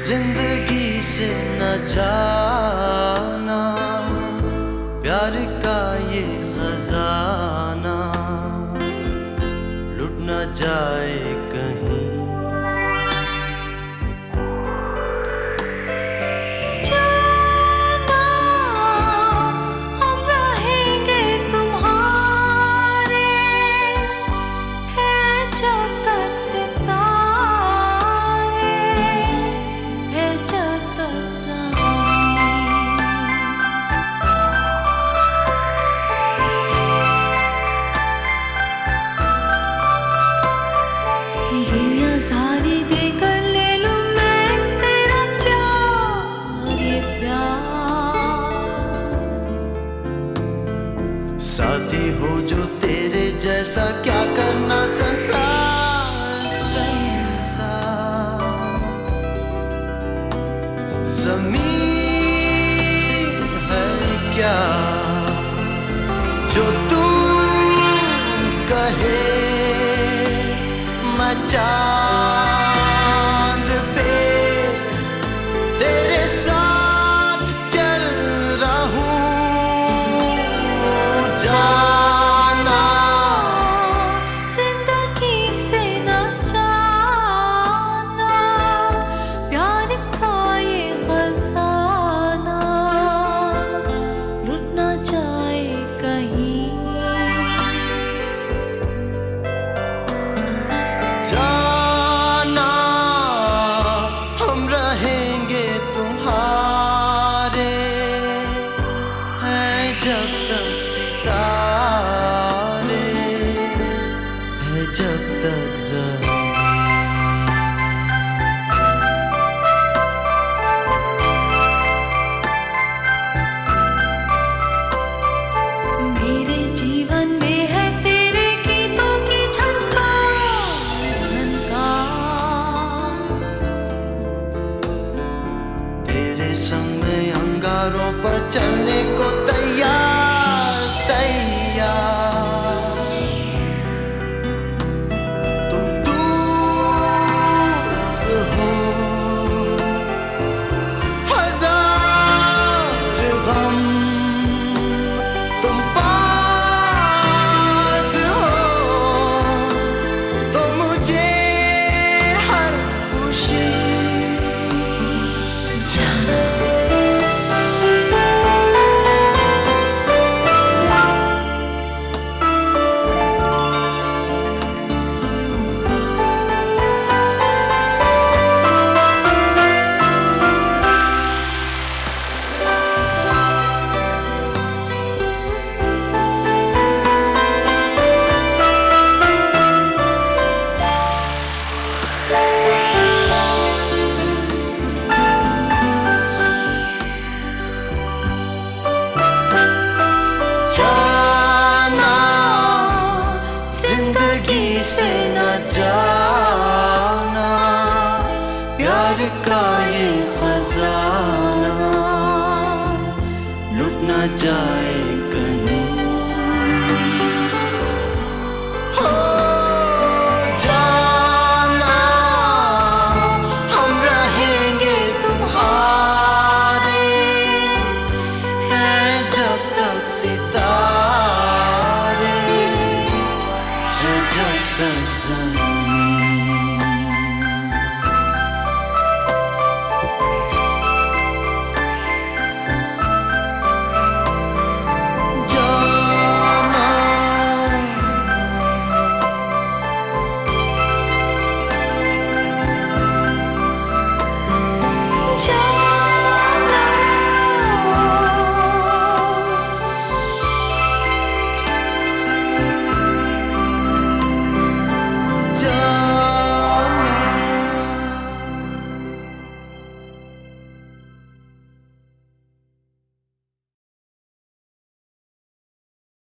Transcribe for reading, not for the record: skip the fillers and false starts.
जिंदगी से न जाना, प्यार का ये खजाना लुट न जाए कहीं। सारी देकर ले लूं मैं तेरा प्यार, ये प्यार। साथी हो जो तेरे जैसा, क्या करना संसार संसार। ज़मीन है क्या जो तू कहे, मैं चांद पे तेरे साथ चल रहा हूँ। जाना जिंदगी से न जाना, प्यार का ये खजाना लुट न जाए कहीं। जाना हम रहेंगे तुम्हारे, हैं जब तक सितारे, है जब तक ज़मीं। मेरे जीवन में है तेरे गीतों की झनकार झनकार। तेरे संग में अंगारों पर चलने को तैयार तैयार। तुम दूर हो, हजार गम तुम पास हो, तो मुझे हर खुशी। जिंदगी से न जाना, प्यार का ये खजाना लुट न जाए।